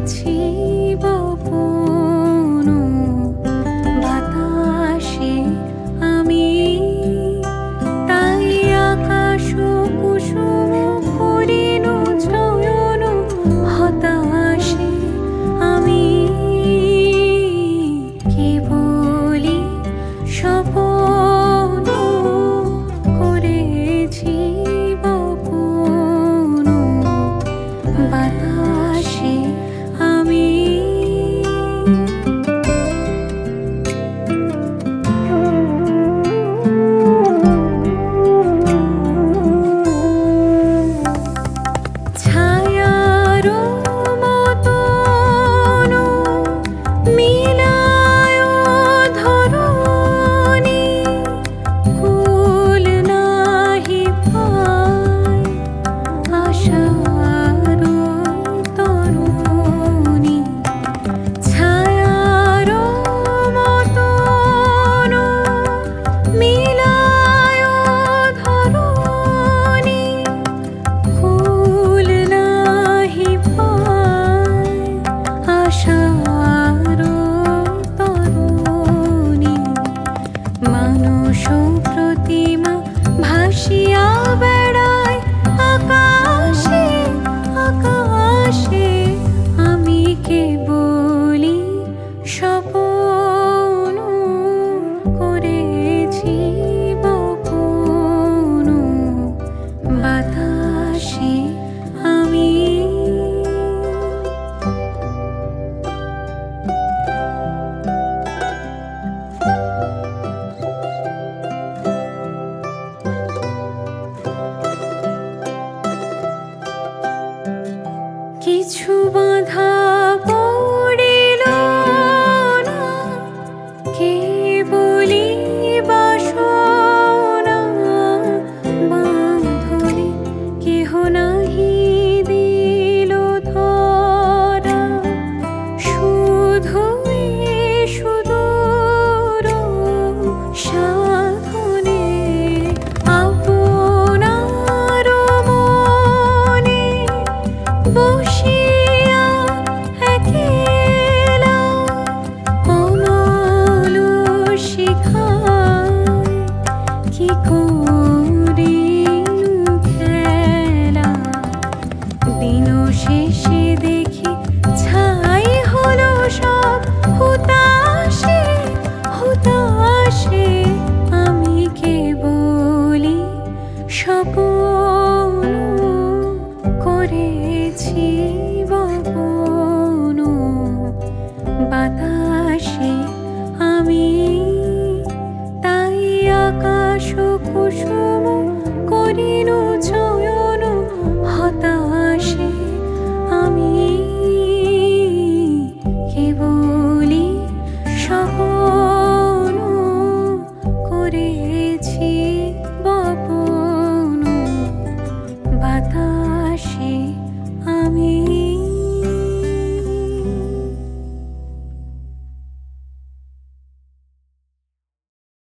করেছি বপন বাতাসে আমি, তাই আকাশ কুসুম করিনু চয়ন হতাশে আমি কেবলি স্বপন করেছি বপন বাতাসে আমি। ছায়ার মতন মিলায় ধরণী, কুল নাহি পায় আশার তরণী। ছায়ার মতন মিলায় ধরণী, কুল নাহি পায় আশার তরণী। মানস প্রতিমা ভাসিয়া বেড়ায় আকাশে আকাশে, আমি কেবলি স্বপন করেছি বপন বাতাসে আমি। কিছু বাধা পড়িল না, কেবলি বাসনা বাঁধনে কেহ নাহি দিল ধরা। শুধুই সুদূর সাধনে আপনার মনে বসিয়া একেলা অমল শিখায় কি করিনু খেলা। দিন শেষে দেখি ছাই হলো সব হুতাশে হুতাশে, আমি কেবলি স্বপন করেছি বপন বাতাসে আমি, তাই আকাশ কুসুম করিনু